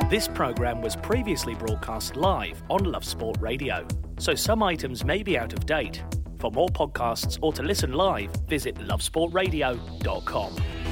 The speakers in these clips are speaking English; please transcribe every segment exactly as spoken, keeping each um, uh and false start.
This programme was previously broadcast live on Love Sport Radio, so some items may be out of date. For more podcasts or to listen live, visit love sport radio dot com.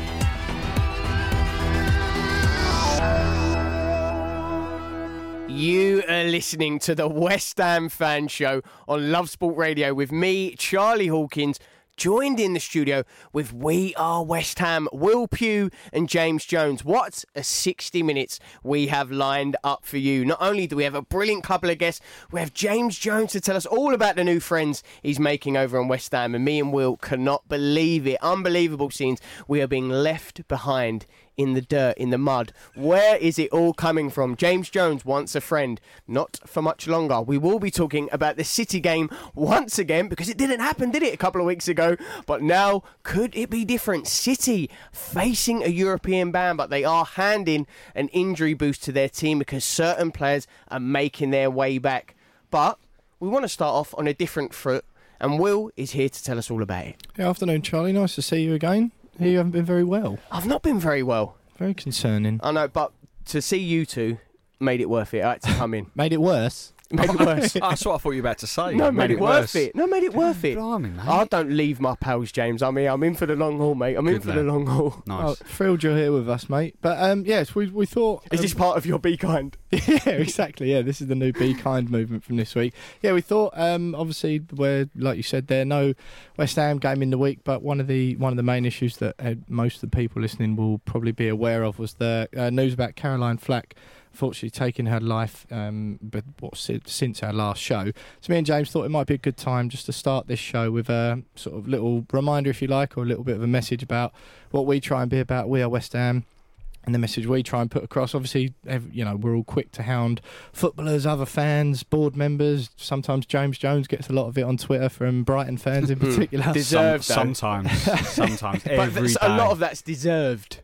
You are listening to the West Ham Fan Show on Love Sport Radio with me, Charlie Hawkins, joined in the studio with We Are West Ham, Will Pugh and James Jones. What a sixty minutes we have lined up for you. Not only do we have a brilliant couple of guests, we have James Jones to tell us all about the new friends he's making over on West Ham, and me and Will cannot believe it. Unbelievable scenes. We are being left behind in the dirt, in the mud. Where is it all coming from? James Jones wants a friend. Not for much longer. We will be talking about the City game once again, because it didn't happen, did it, a couple of weeks ago? But now, could it be different? City facing a European ban, but they are handing an injury boost to their team because certain players are making their way back. But we want to start off on a different foot, and Will is here to tell us all about it. Good afternoon, Charlie. Nice to see you again. You haven't been very well. I've not been very well. Very concerning. I know, but to see you two made it worth it. I had to come in. Made it worse? Made it worse. That's what I thought you were about to say. No, made, made it, it worth worse. it. No, made it worth it. Blimey, mate. I don't leave my pals, James. I mean, I'm in for the long haul, mate. I'm in Good for lad. the long haul. Oh, Nice. thrilled you're here with us, mate. But um, yes, we we thought... Is um, this part of your Be Kind? Yeah, exactly. Yeah, this is the new Be Kind movement from this week. Yeah, we thought, um, obviously, where, like you said there, no West Ham game in the week, but one of the one of the main issues that uh, most of the people listening will probably be aware of was the uh, news about Caroline Flack unfortunately taking her life um, but what, since our last show. So me and James thought it might be a good time just to start this show with a sort of little reminder, if you like, or a little bit of a message about what we try and be about. We are West Ham. And the message we try and put across, obviously, you know, we're all quick to hound footballers, other fans, board members. Sometimes James Jones gets a lot of it on Twitter from Brighton fans in particular. Deserved, Some, though. sometimes, sometimes, But every that's- day. a lot of that's deserved.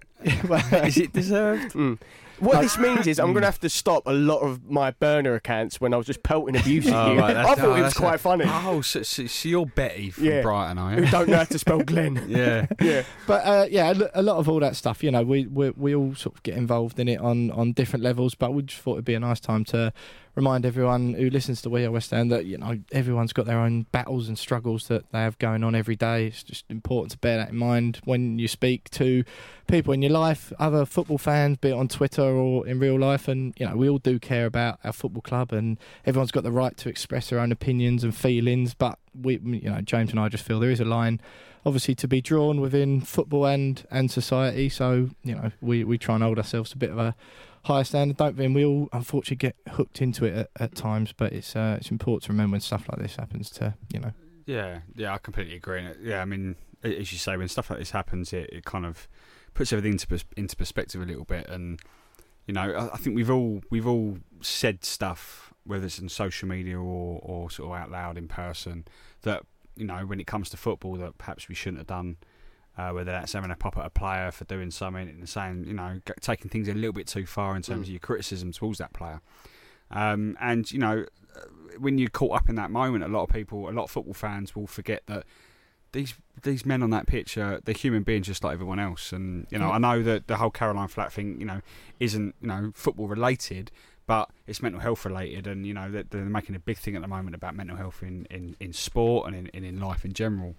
Is it deserved? Mm. What this means is I'm going to have to stop a lot of my burner accounts when I was just pelting abuse at Oh, you. right, I that's- thought oh, it was that's quite a- funny. Oh, so, so, so you're Betty from Yeah. Brighton, are Who you? don't know how to spell Glenn. Yeah. Yeah. But uh, yeah, a lo- a lot of all that stuff, you know, we, we we all sort of get involved in it on, on different levels, but we just thought it'd be a nice time to remind everyone who listens to We Are West Ham that, you know, everyone's got their own battles and struggles that they have going on every day. It's just important to bear that in mind when you speak to people in your life, other football fans, be it on Twitter or in real life. And, you know, we all do care about our football club, and everyone's got the right to express their own opinions and feelings. But we, you know, James and I just feel there is a line, obviously, to be drawn within football and, and society. So, you know, we, we try and hold ourselves to a bit of a higher standard, don't we? And we all unfortunately get hooked into it at, at times, but it's uh, it's important to remember when stuff like this happens to, you know. Yeah, yeah, I completely agree. Yeah, I mean, as you say, when stuff like this happens, it, it kind of puts everything into pers- into perspective a little bit. And you know, I, I think we've all we've all said stuff, whether it's on social media or, or sort of out loud in person, that, you know, when it comes to football, that perhaps we shouldn't have done. Uh, whether that's having a pop at a player for doing something and saying, you know, g- taking things a little bit too far in terms Mm. of your criticism towards that player. Um, and, you know, when you're caught up in that moment, a lot of people, a lot of football fans will forget that these these men on that pitch are they're human beings just like everyone else. And, you know, Yeah. I know that the whole Caroline Flack thing, you know, isn't, you know, football related, but it's mental health related. And, you know, they're, they're making a big thing at the moment about mental health in, in, in sport and in, and in life in general.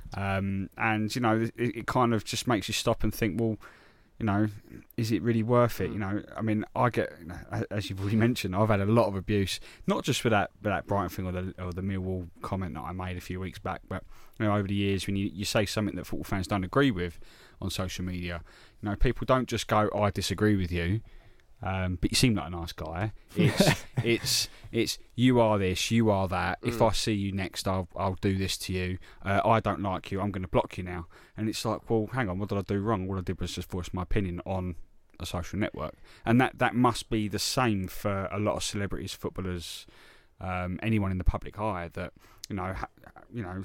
Um, and, you know, it, it kind of just makes you stop and think, well, you know, is it really worth it? You know, I mean, I get, you know, as you've already mentioned, I've had a lot of abuse, not just for that for that Brighton thing or the or the Millwall comment that I made a few weeks back, but, you know, over the years when you, you say something that football fans don't agree with on social media, you know, people don't just go, oh, I disagree with you. Um, but you seem like a nice guy. It's it's it's you are this, you are that. If Mm. I see you next, I'll I'll do this to you. Uh, I don't like you. I'm going to block you now. And it's like, well, hang on, what did I do wrong? All I did was just voice my opinion on a social network, and that that must be the same for a lot of celebrities, footballers, um, anyone in the public eye. That, you know, ha, you know,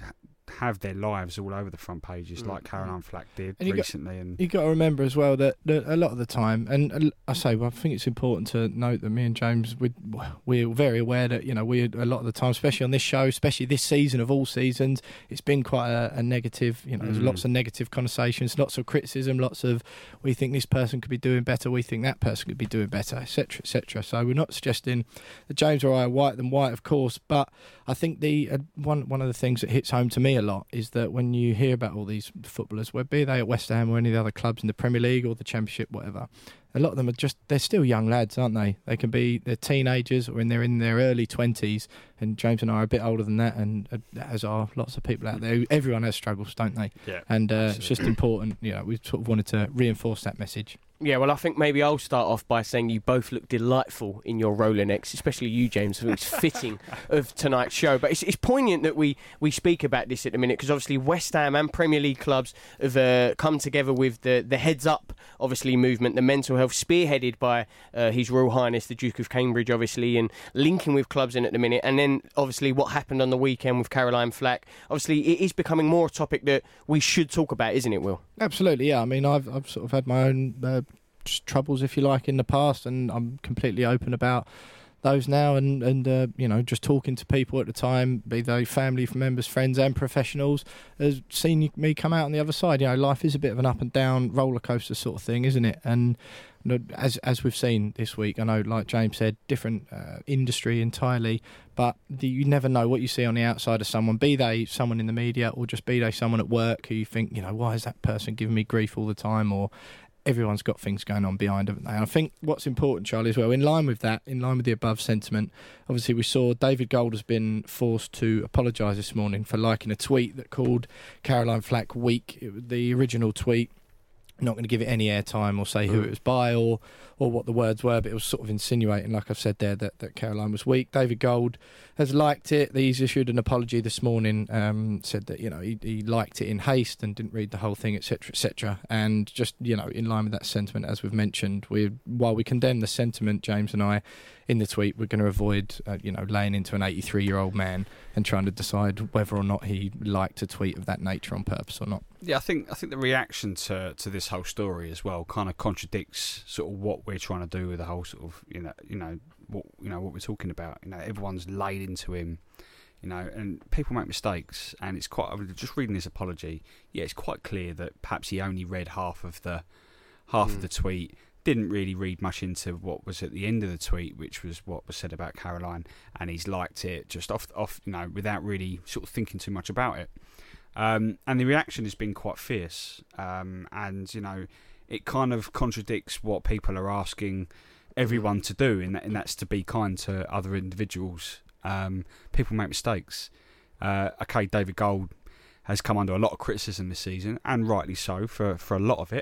have their lives all over the front pages, Mm. like Caroline Flack did And you got- recently. And You got to remember as well that, that a lot of the time, and uh, I say, well, I think it's important to note that me and James, we, we're very aware that, you know, we a lot of the time, especially on this show, especially this season of all seasons, it's been quite a, a negative, you know, there's Mm. lots of negative conversations, lots of criticism, lots of, we think this person could be doing better, we think that person could be doing better, et cetera, et cetera. So we're not suggesting that James or I are white than white, of course, but I think the uh, one one of the things that hits home to me a lot is that when you hear about all these footballers, whether be they at West Ham or any of the other clubs in the Premier League or the Championship, whatever, a lot of them are just, they're still young lads, aren't they? They can be, they're teenagers or in they're in their early twenties, and James and I are a bit older than that, and uh, as are lots of people out there. Everyone has struggles, don't they? yeah, And uh, it's just important, you know, we sort of wanted to reinforce that message. Yeah, well, I think maybe I'll start off by saying you both look delightful in your Rolex, especially you, James. I think it's fitting of tonight's show. But it's, it's poignant that we, we speak about this at the minute, because obviously West Ham and Premier League clubs have uh, come together with the, the Heads Up, obviously, movement, the mental health, spearheaded by uh, His Royal Highness, the Duke of Cambridge, obviously, and linking with clubs in at the minute. And then, obviously, what happened on the weekend with Caroline Flack. Obviously, it is becoming more a topic that we should talk about, isn't it, Will? Absolutely, yeah. I mean, I've I've sort of had my own uh, troubles, if you like, in the past, and I'm completely open about those now, and and uh, you know, just talking to people at the time, be they family members, friends and professionals, has seen me come out on the other side. You know, life is a bit of an up and down roller coaster sort of thing, isn't it? And you know, as as we've seen this week, I know, like James said, different uh, industry entirely, but the, you never know what you see on the outside of someone, be they someone in the media or just be they someone at work who you think, you know, why is that person giving me grief all the time? Or everyone's got things going on behind, haven't they? And I think what's important, Charlie, as well, in line with that, in line with the above sentiment, obviously we saw David Gold has been forced to apologise this morning for liking a tweet that called Caroline Flack weak. It was the original tweet. Not going to give it any airtime or say who it was by or or what the words were, but it was sort of insinuating, like I've said there, that, that Caroline was weak. David Gold has liked it. He's issued an apology this morning, um, said that, you know, he, he liked it in haste and didn't read the whole thing, et cetera, et cetera. And just, you know, in line with that sentiment, as we've mentioned, we while we condemn the sentiment, James and I, in the tweet, we're going to avoid, uh, you know, laying into an eighty-three-year-old man and trying to decide whether or not he liked a tweet of that nature on purpose or not. Yeah, I think I think the reaction to, to this whole story as well kind of contradicts sort of what we're trying to do with the whole sort of you know you know what you know what we're talking about. You know, everyone's laid into him, you know, and people make mistakes, and it's quite just reading this apology. Yeah, it's quite clear that perhaps he only read half of the half mm. of the tweet. Didn't really read much into what was at the end of the tweet, which was what was said about Caroline, and he's liked it just off off you know without really sort of thinking too much about it. Um, and the reaction has been quite fierce, um, and you know, it kind of contradicts what people are asking everyone to do, and that, and that's to be kind to other individuals. Um, people make mistakes. Uh, okay, David Gold has come under a lot of criticism this season, and rightly so for, for a lot of it.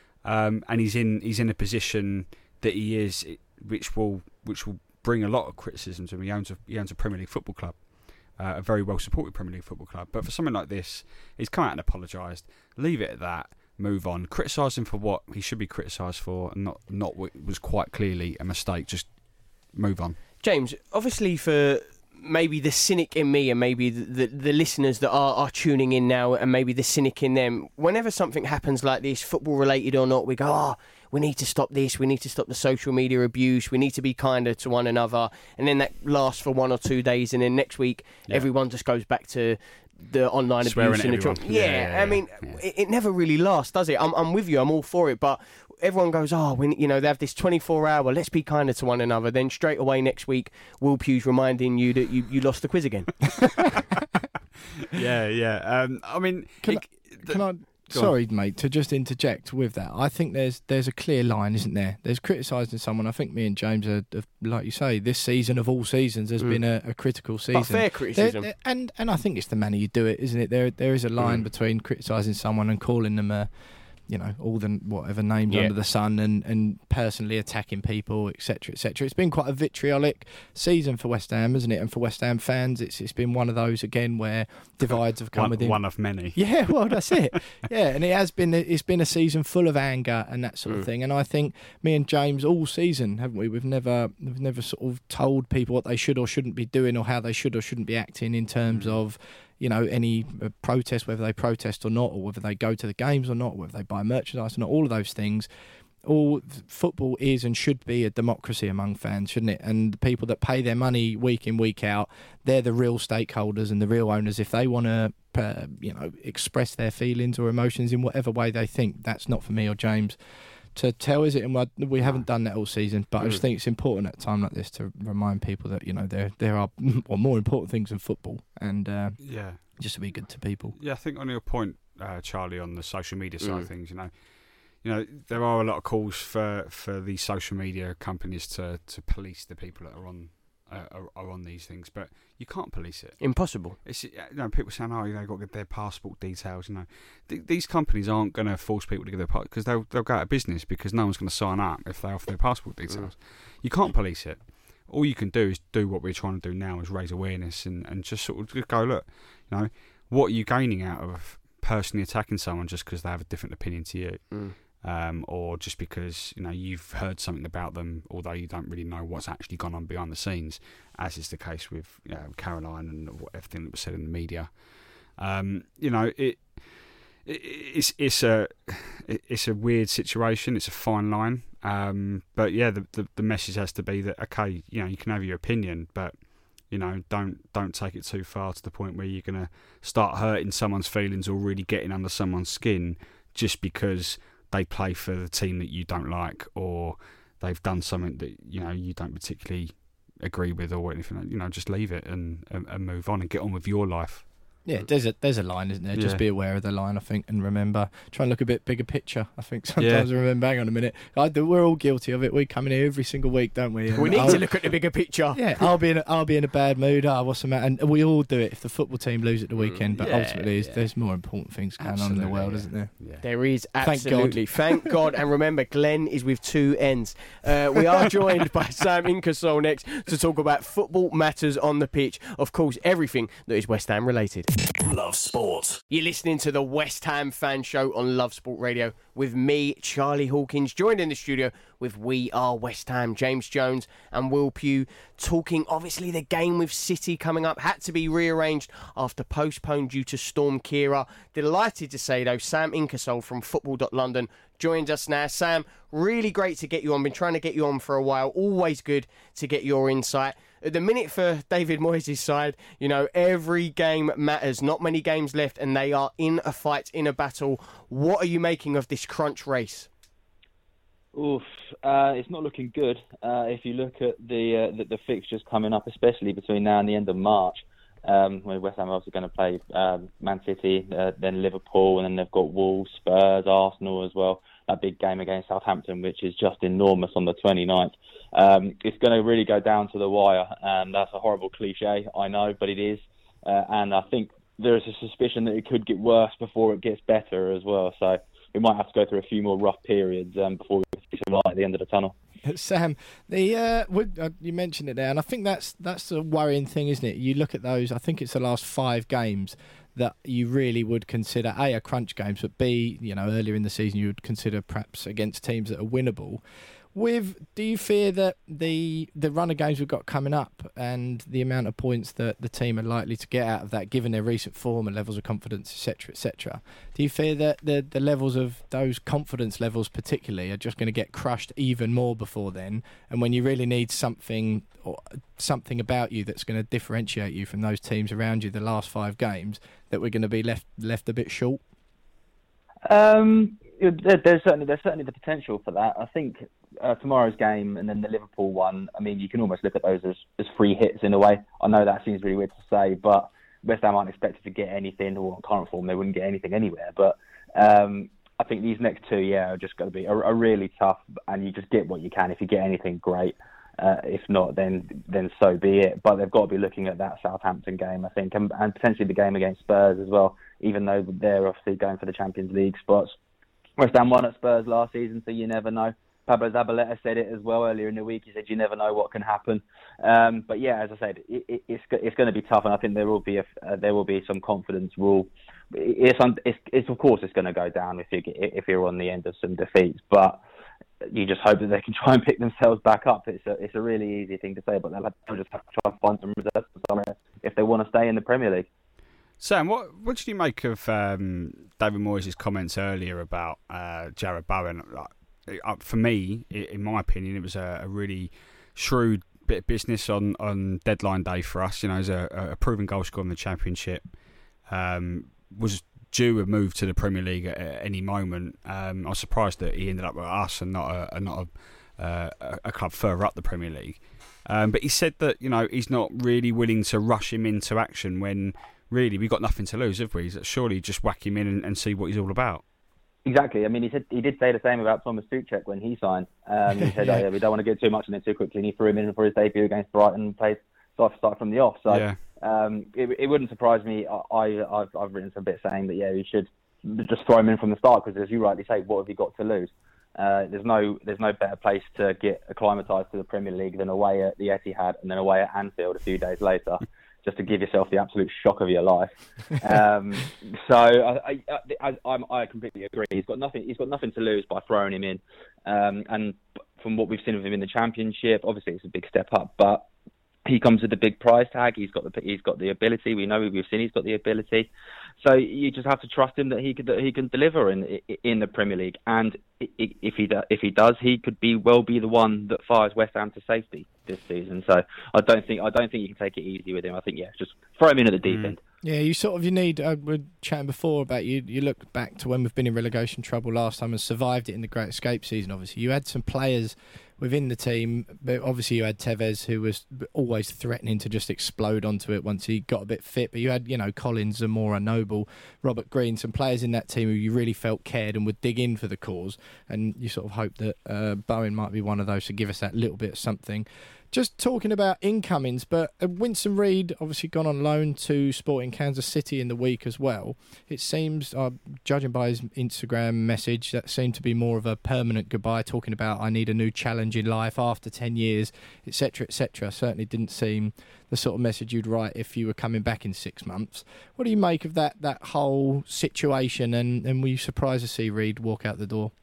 Um, and he's in he's in a position that he is, which will which will bring a lot of criticism to him. He owns a he owns a Premier League football club. Uh, a very well supported Premier League football club, but for something like this, he's come out and apologised. Leave it at that. Move on. Criticise him for what he should be criticised for, and not not what was quite clearly a mistake. Just move on. James, obviously for maybe the cynic in me and maybe the, the, the listeners that are, are tuning in now and maybe the cynic in them, whenever something happens like this, football related or not, we go, oh, we need to stop this, we need to stop the social media abuse, we need to be kinder to one another, and then that lasts for one or two days, and then next week yeah. everyone just goes back to the online Swearing abuse and the everyone. tr- yeah, yeah, yeah, I mean, yeah. It, it never really lasts, does it? I'm, I'm with you, I'm all for it, but everyone goes, oh, we, you know, they have this twenty-four hour, let's be kinder to one another, then straight away next week, Will Pugh's reminding you that you, you lost the quiz again. yeah, yeah. Um, I mean, can it, I... Can I Sorry, mate, to just interject with that. I think there's there's a clear line, isn't there? There's criticising someone. I think me and James are, are, like you say, this season of all seasons has mm. been a, a critical season. But fair criticism. There, there, and and I think it's the manner you do it, isn't it? There there is a line mm. between criticising someone and calling them a, you know, all the whatever names yeah. under the sun, and, and personally attacking people, et cetera, et cetera. It's been quite a vitriolic season for West Ham, isn't it? And for West Ham fans, it's it's been one of those again where divides have come one, within. One of many. Yeah, well, that's it. Yeah, and it has been it's been a season full of anger and that sort mm. of thing. And I think me and James all season, haven't we? We've never we've never sort of told people what they should or shouldn't be doing, or how they should or shouldn't be acting in terms mm. of, you know, any uh, protest, whether they protest or not, or whether they go to the games or not, whether they buy merchandise or not, all of those things. All football is and should be a democracy among fans, shouldn't it? And the people that pay their money week in, week out, they're the real stakeholders and the real owners. If they want to, uh, you know, express their feelings or emotions in whatever way they think, that's not for me or James to tell, is it? And we haven't done that all season, but mm. I just think it's important at a time like this to remind people that, you know, there there are well, more important things than football, and uh, yeah, just to be good to people. Yeah, I think on your point, uh, Charlie, on the social media side mm. of things, you know. You know, there are a lot of calls for, for these social media companies to, to police the people that are on uh, are, are on these things, but you can't police it. Impossible. It's, you know, people saying, "Oh, you know, you've got to get their passport details." You know, Th- these companies aren't going to force people to give their passport because they'll they'll go out of business because no one's going to sign up if they offer their passport details. Mm. You can't police it. All you can do is do what we're trying to do now, is raise awareness and, and just sort of just go, look, you know, what are you gaining out of personally attacking someone just because they have a different opinion to you? Mm. Um, or just because, you know, you've heard something about them, although you don't really know what's actually gone on behind the scenes, as is the case with, you know, Caroline and everything that was said in the media. Um, you know, it, it it's it's a it's a weird situation. It's a fine line. Um, but yeah, the, the the message has to be that, okay, you know, you can have your opinion, but you know, don't don't take it too far to the point where you're going to start hurting someone's feelings or really getting under someone's skin just because they play for the team that you don't like, or they've done something that, you know, you don't particularly agree with, or anything. You know, just leave it and, and, and move on and get on with your life. Yeah, there's a there's a line, isn't there? Just yeah. be aware of the line, I think, and remember, try and look a bit bigger picture. I think sometimes yeah. I remember, hang on a minute, I do, we're all guilty of it. We come in here every single week, don't we? And we need I'll, to look at the bigger picture. Yeah, I'll be in a, I'll be in a bad mood. Ah, oh, what's the matter? And we all do it if the football team lose at the weekend. But yeah, ultimately, yeah. there's more important things going absolutely, on in the world, yeah. isn't there? Yeah. There is, Thank absolutely. Thank God. Thank God. And remember, Glenn is with two N's. Uh, we are joined by Sam Inkersole next to talk about football matters on the pitch. Of course, everything that is West Ham related. Love Sport. You're listening to the West Ham Fan Show on Love Sport Radio with me, Charlie Hawkins, joined in the studio with We Are West Ham, James Jones and Will Pugh, talking obviously the game with City coming up. Had to be rearranged after postponed due to Storm Kira. Delighted to say, though, Sam Inkersole from football dot london joins us now. Sam, really great to get you on. Been trying to get you on for a while. Always good to get your insight. At the minute for David Moyes' side, you know, every game matters. Not many games left, and they are in a fight, in a battle. What are you making of this crunch race? Oof, uh, it's not looking good. Uh, if you look at the, uh, the the fixtures coming up, especially between now and the end of March, um, when West Ham are also going to play um, Man City, uh, then Liverpool, and then they've got Wolves, Spurs, Arsenal as well. That big game against Southampton, which is just enormous on the twenty-ninth. Um, it's going to really go down to the wire, and that's a horrible cliche, I know, but it is. Uh, and I think there is a suspicion that it could get worse before it gets better as well. So we might have to go through a few more rough periods um, before we see some light at the end of the tunnel. Sam, the uh, uh, you mentioned it there, and I think that's that's a worrying thing, isn't it? You look at those. I think it's the last five games that you really would consider A, a crunch games, but B, you know, earlier in the season you would consider perhaps against teams that are winnable. With, do you fear that the the run of games we've got coming up and the amount of points that the team are likely to get out of that, given their recent form and levels of confidence, et cetera, et cetera, do you fear that the, the levels of those confidence levels particularly are just going to get crushed even more before then? And when you really need something or something about you that's going to differentiate you from those teams around you the last five games, that we're going to be left left a bit short? Um, there's certainly there's certainly the potential for that. I think uh, tomorrow's game and then the Liverpool one, I mean, you can almost look at those as, as free hits in a way. I know that seems really weird to say, but West Ham aren't expected to get anything, or on current form they wouldn't get anything anywhere. But um, I think these next two, yeah, are just going to be are, are really tough, and you just get what you can. If you get anything, great. Uh, if not, then then so be it. But they've got to be looking at that Southampton game, I think, and, and potentially the game against Spurs as well, even though they're obviously going for the Champions League spots. West Ham won at Spurs last season, so you never know. Pablo Zabaleta said it as well earlier in the week. He said you never know what can happen. Um, but yeah, as I said, it, it, it's it's going to be tough, and I think there will be a, uh, there will be some confidence rule. It's, it's, it's of course it's going to go down if you get, if you're on the end of some defeats, but you just hope that they can try and pick themselves back up. It's a it's a really easy thing to say, but they'll, have, they'll just have to try and find some reserves somewhere if they want to stay in the Premier League. Sam, what what did you make of um, David Moyes' comments earlier about uh, Jarrod Bowen? Uh, for me, in my opinion, it was a, a really shrewd bit of business on, on deadline day for us. You know, as a, a proven goal scorer in the Championship, um, was due a move to the Premier League at, at any moment. Um, I was surprised that he ended up with us and not a, and not a, uh, a club further up the Premier League. Um, but he said that, you know, he's not really willing to rush him into action when really we've got nothing to lose, have we? Surely just whack him in and, and see what he's all about. Exactly. I mean, he said he did say the same about Thomas Tuchel when he signed. Um, he said, yeah. oh, yeah, we don't want to get too much in it too quickly, and he threw him in for his debut against Brighton and played start start from the off. So yeah. um, it, it wouldn't surprise me. I, I, I've, I've written some bit saying that, yeah, he should just throw him in from the start because, as you rightly say, what have you got to lose? Uh, there's no there's no better place to get acclimatised to the Premier League than away at the Etihad and then away at Anfield a few days later, just to give yourself the absolute shock of your life. Um, so I, I, I, I completely agree. He's got nothing. He's got nothing to lose by throwing him in. Um, and from what we've seen of him in the Championship, obviously it's a big step up, but he comes with a big price tag. He's got the he's got the ability. We know we've seen he's got the ability. So you just have to trust him that he could that he can deliver in in the Premier League. And if he if he does, he could be well be the one that fires West Ham to safety this season. So I don't think I don't think you can take it easy with him. I think yeah, just throw him in at the deep mm. end. Yeah, you sort of you need. Uh, we were chatting before about you. You look back to when we've been in relegation trouble last time and survived it in the Great Escape season. Obviously, you had some players within the team, but obviously you had Tevez, who was always threatening to just explode onto it once he got a bit fit. But you had, you know, Collins, Zamora, Noble, Robert Green, some players in that team who you really felt cared and would dig in for the cause. And you sort of hope that uh, Bowen might be one of those to give us that little bit of something. Just talking about incomings, but Winston Reid obviously gone on loan to Sporting Kansas City in the week as well. It seems, uh, judging by his Instagram message, that seemed to be more of a permanent goodbye, talking about I need a new challenge in life after ten years, et cetera, et cetera. Certainly didn't seem the sort of message you'd write if you were coming back in six months. What do you make of that that whole situation, and, and were you surprised to see Reid walk out the door?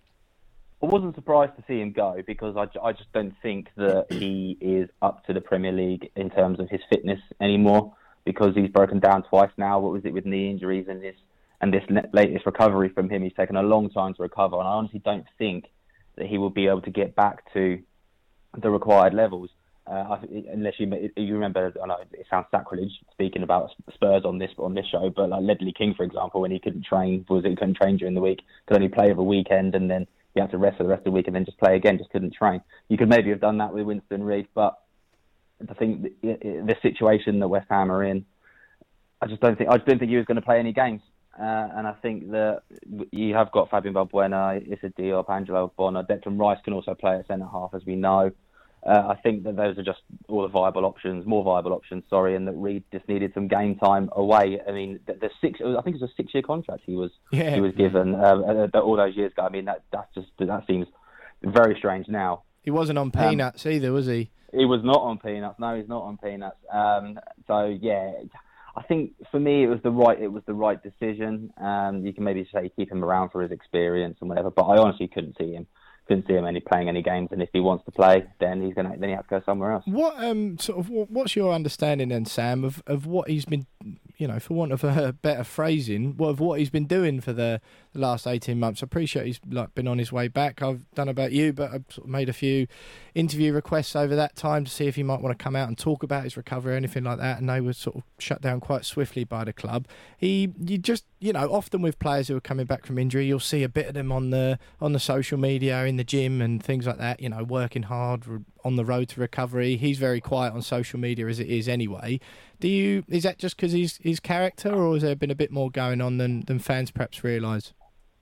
I wasn't surprised to see him go because I, I just don't think that he is up to the Premier League in terms of his fitness anymore because he's broken down twice now. What was it with knee injuries and this and this latest recovery from him? He's taken a long time to recover, and I honestly don't think that he will be able to get back to the required levels uh, unless you you remember. I know it sounds sacrilege speaking about Spurs on this on this show, but like Ledley King, for example, when he couldn't train, was it he couldn't train during the week, could only play over a weekend, and then he had to rest for the rest of the week and then just play again, just couldn't train. You could maybe have done that with Winston Reid, but I think the, the situation that West Ham are in, I just don't think I just don't think he was going to play any games. Uh, and I think that you have got Fabian Balbuena, Issa Diop, Angelo Bonner, Declan Rice can also play at centre half, as we know. Uh, I think that those are just all the viable options, more viable options, sorry, and that Reid just needed some game time away. I mean, the, the six, I think it was a six-year contract he was yeah. he was given uh, all those years ago. I mean, that that's just that seems very strange now. He wasn't on peanuts um, either, was he? He was not on peanuts. No, he's not on peanuts. Um, so yeah, I think for me it was the right it was the right decision. Um, you can maybe say keep him around for his experience and whatever, but I honestly couldn't see him. Couldn't see him any playing any games, and if he wants to play, then he's gonna then he has to go somewhere else. What um sort of what's your understanding then, Sam, of, of what he's been, you know, for want of a better phrasing, what of what he's been doing for the, the last eighteen months? I appreciate he's like been on his way back. I've done about you, but I've sort of made a few interview requests over that time to see if he might want to come out and talk about his recovery or anything like that, and they were sort of shut down quite swiftly by the club. He you just you know often with players who are coming back from injury, you'll see a bit of them on the on the social media in the gym and things like that, you know, working hard on the road to recovery. He's very quiet on social media as it is anyway. Do you, is that just because he's his character, or has there been a bit more going on than, than fans perhaps realise?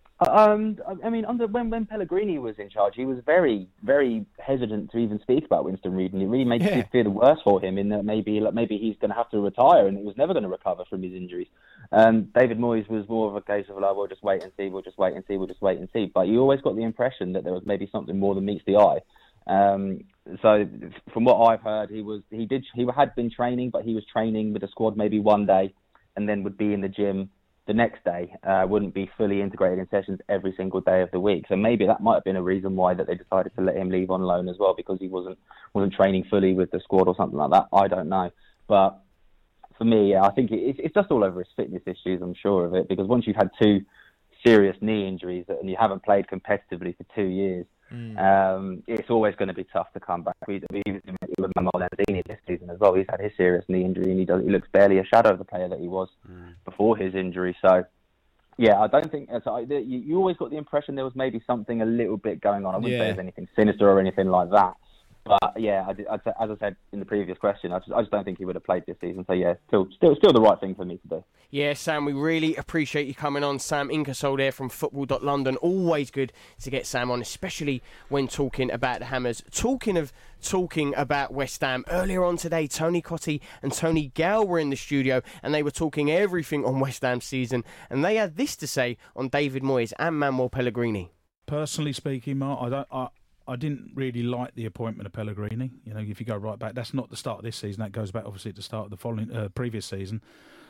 Um, I mean, under when, when Pellegrini was in charge, he was very, very hesitant to even speak about Winston Reid, and it really made yeah. you feel the worse for him in that maybe like, maybe he's going to have to retire and he was never going to recover from his injuries. Um, David Moyes was more of a case of like, we'll just wait and see, we'll just wait and see, we'll just wait and see. But you always got the impression that there was maybe something more than meets the eye. Um, so from what I've heard, he was he did he had been training, but he was training with the squad maybe one day, and then would be in the gym the next day. Uh, wouldn't be fully integrated in sessions every single day of the week. So maybe that might have been a reason why that they decided to let him leave on loan as well, because he wasn't wasn't training fully with the squad or something like that. I don't know, but for me, yeah, I think it, it's just all over his fitness issues. I'm sure of it, because once you've had two serious knee injuries and you haven't played competitively for two years, mm. um, it's always going to be tough to come back. We, we with Lanzini this season as well. He's had his serious knee injury, and he does. He looks barely a shadow of the player that he was mm. before his injury. So, yeah, I don't think. So I, you, you always got the impression there was maybe something a little bit going on. I wouldn't yeah. say there's anything sinister or anything like that. But yeah, I, I, as I said in the previous question, I just, I just don't think he would have played this season. So yeah, still, still, still the right thing for me to do. Yeah, Sam, we really appreciate you coming on. Sam Ingersoll there from Football dot London. Always good to get Sam on, especially when talking about the Hammers. Talking of talking about West Ham, earlier on today, Tony Cottee and Tony Gale were in the studio, and they were talking everything on West Ham's season, and they had this to say on David Moyes and Manuel Pellegrini. Personally speaking, Mark, I don't. I... I didn't really like the appointment of Pellegrini. You know, if you go right back, that's not the start of this season. That goes back, obviously, to the start of the following uh, previous season.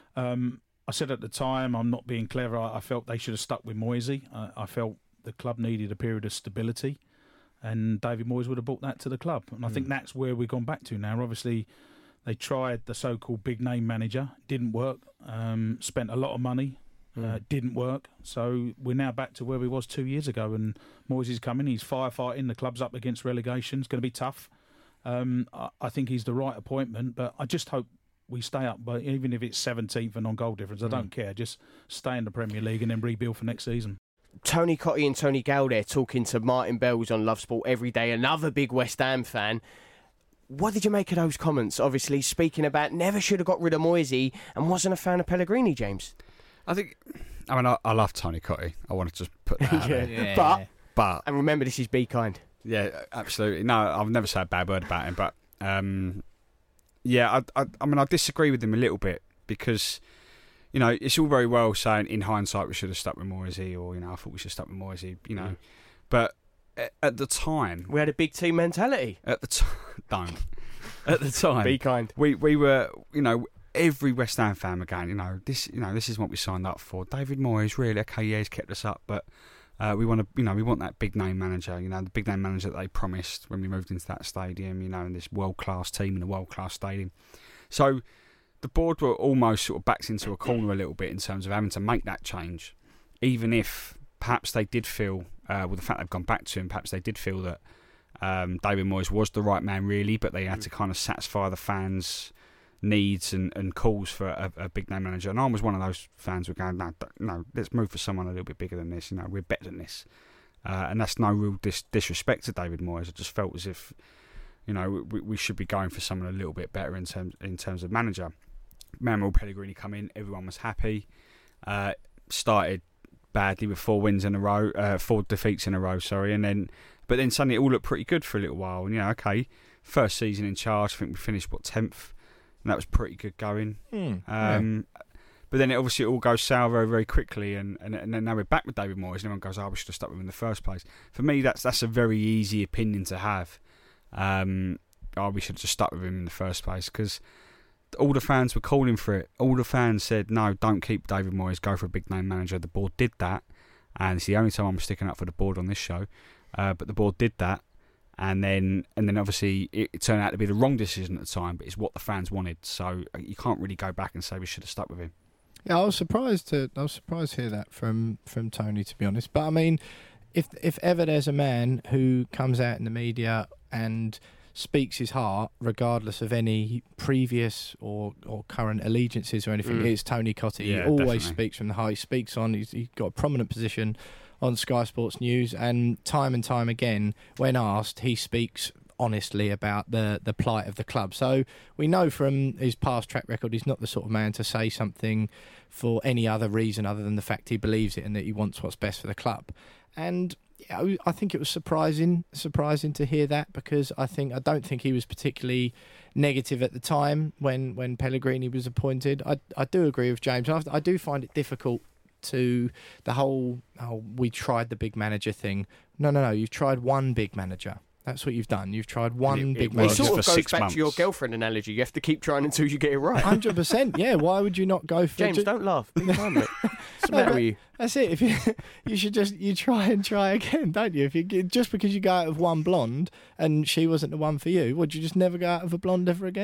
Um, I said at the time, I'm not being clever. I, I felt they should have stuck with Moisey. I, I felt the club needed a period of stability, and David Moyes would have brought that to the club. And I mm. think that's where we've gone back to now. Obviously, they tried the so-called big name manager, didn't work. Um, spent a lot of money. Uh, didn't work, so we're now back to where we was two years ago. And Moyes is coming; he's firefighting. The club's up against relegation. It's going to be tough. Um, I, I think he's the right appointment, but I just hope we stay up. But even if it's seventeenth and on goal difference, I don't care. Just stay in the Premier League and then rebuild for next season. Tony Cottee and Tony Gale there talking to Martin Bells on Love Sport every day. Another big West Ham fan. What did you make of those comments? Obviously, speaking about never should have got rid of Moisey and wasn't a fan of Pellegrini, James. I think, I mean, I, I love Tony Cottee. I want to just put that out yeah. there. Yeah. But, but, and remember, this is Be Kind. Yeah, absolutely. No, I've never said a bad word about him. But, um, yeah, I, I, I mean, I disagree with him a little bit because, you know, it's all very well saying in hindsight we should have stuck with Moisey, or, you know, I thought we should have stuck with Moisey, you know. Mm. But at, at the time... We had a big team mentality. At the time... Don't. At the time... Be Kind. We, we were, you know... Every West Ham fan again, you know, this, you know, this is what we signed up for. David Moyes, really, okay, yeah, he's kept us up, but uh, we want to, you know, we want that big name manager, you know, the big name manager that they promised when we moved into that stadium, you know, and this world class team in a world class stadium. So the board were almost sort of backed into a corner a little bit in terms of having to make that change, even if perhaps they did feel, uh, with the fact they've gone back to him, perhaps they did feel that um, David Moyes was the right man, really, but they had to kind of satisfy the fans' needs and, and calls for a, a big name manager. And I was one of those fans who were going, no, no, let's move for someone a little bit bigger than this. You know, we're better than this. Uh, and that's no real dis- disrespect to David Moyes. I just felt as if, you know, we, we should be going for someone a little bit better in terms in terms of manager. Manuel Pellegrini come in, everyone was happy. Uh, started badly with four wins in a row, uh, four defeats in a row, sorry, and then but then suddenly it all looked pretty good for a little while. And you know, okay, first season in charge, I think we finished what tenth. And that was pretty good going. Mm, um, yeah. But then it obviously it all goes sour very, very quickly, and, and, and then now we're back with David Moyes, and everyone goes, oh, we should have stuck with him in the first place. For me, that's that's a very easy opinion to have. Um, oh, we should have just stuck with him in the first place, because all the fans were calling for it. All the fans said, no, don't keep David Moyes, go for a big name manager. The board did that, and it's the only time I'm sticking up for the board on this show. Uh, but the board did that. And then, and then, obviously, it, it turned out to be the wrong decision at the time. But it's what the fans wanted, so you can't really go back and say we should have stuck with him. Yeah, I was surprised to. I was surprised to hear that from, from Tony, to be honest. But I mean, if if ever there's a man who comes out in the media and speaks his heart, regardless of any previous or, or current allegiances or anything, mm. it's Tony Cottee. Yeah, he always definitely. speaks from the heart. He speaks on. He's, he's got a prominent position on Sky Sports News, and time and time again, when asked, he speaks honestly about the, the plight of the club. So we know from his past track record, he's not the sort of man to say something for any other reason other than the fact he believes it and that he wants what's best for the club. And yeah, I think it was surprising, surprising to hear that, because I think I don't think he was particularly negative at the time when, when Pellegrini was appointed. I I do agree with James. I, I do find it difficult to the whole, oh, we tried the big manager thing. No, no, no. You've tried one big manager. That's what you've done. You've tried one it, big it manager. It sort of for goes six back months. to your girlfriend analogy. You have to keep trying until you get it right. one hundred percent, yeah. Why would you not go for... James, ju- don't laugh. Be calm, mate. What's the matter with you? That's it. If you, you should just you try and try again, don't you? If you just because you go out of one blonde and she wasn't the one for you, would you just never go out of a blonde ever again?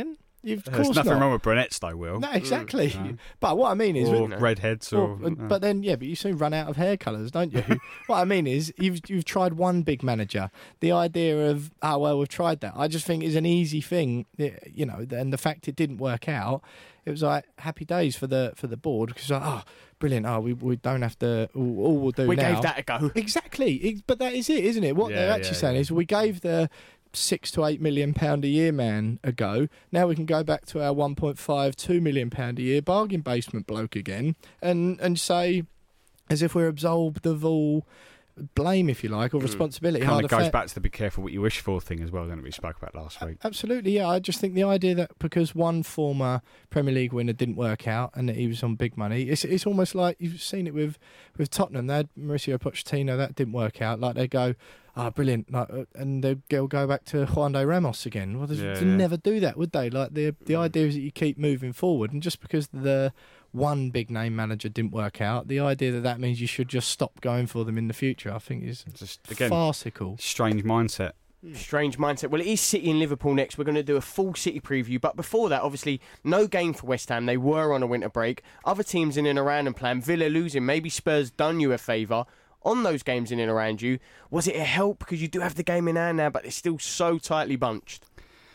Of There's course nothing not. wrong with brunettes, though, Will. No, exactly. Mm. But what I mean is, Or with- redheads, Well, or. but- but then, yeah, but you soon run out of hair colours, don't you? What I mean is, you've you've tried one big manager. The idea of, oh, well, we've tried that, I just think is an easy thing, you know, and the fact it didn't work out, it was like happy days for the for the board, because, like, oh, brilliant, oh, we, we don't have to, all, all we'll do We now. gave that a go. Exactly, It- but that is it, isn't it? What Yeah, they're actually yeah, saying yeah. is, we gave the six to eight million pound a year man a go. Now we can go back to our one point five, two million pound a year bargain basement bloke again, and and say, as if we're absolved of all blame, if you like, or responsibility. Kind Hard of goes effect- back to the be careful what you wish for thing as well, that we spoke about last week. Absolutely, yeah. I just think the idea that because one former Premier League winner didn't work out and that he was on big money, it's it's almost like you've seen it with, with Tottenham. They had Mauricio Pochettino, that didn't work out. Like they go, ah, oh, brilliant, like, uh, and they'll go back to Juan de Ramos again. Well, they Yeah, they'd yeah. never do that, would they? Like the the idea is that you keep moving forward, and just because the one big name manager didn't work out, the idea that that means you should just stop going for them in the future, I think is Just again, farcical. strange mindset. Strange mindset. Well, it is City and Liverpool next. We're going to do a full City preview. But before that, obviously, no game for West Ham. They were on a winter break. Other teams in and around and playing. Villa losing. Maybe Spurs done you a favour on those games in and around you. Was it a help? Because you do have the game in hand now, but it's still so tightly bunched.